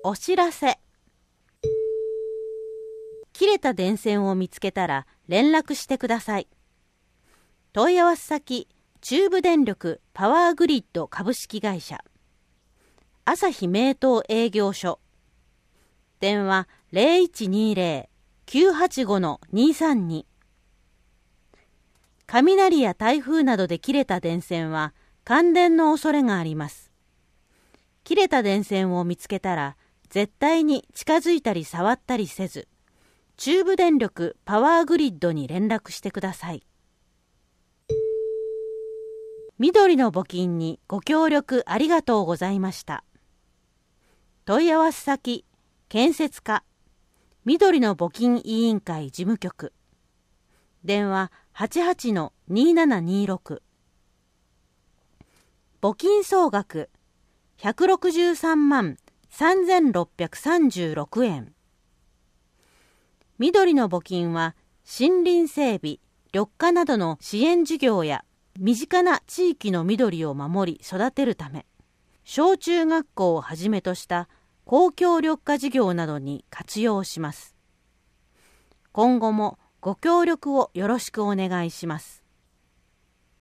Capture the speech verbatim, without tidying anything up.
お知らせ。切れた電線を見つけたら連絡してください。問い合わせ先、中部電力パワーグリッド株式会社、朝日名東営業所、電話 ゼロいちにゼロ きゅうはちご にさんに。雷や台風などで切れた電線は感電の恐れがあります。切れた電線を見つけたら絶対に近づいたり触ったりせず、中部電力パワーグリッドに連絡してください。緑の募金にご協力ありがとうございました。問い合わせ先、建設課、緑の募金委員会事務局、電話 はちはちのにななにろく。募金総額ひゃくろくじゅうさんまんさんぜんろっぴゃくさんじゅうろくえん。緑の募金は森林整備、緑化などの支援事業や身近な地域の緑を守り育てるため、小中学校をはじめとした公共緑化事業などに活用します。今後もご協力をよろしくお願いします。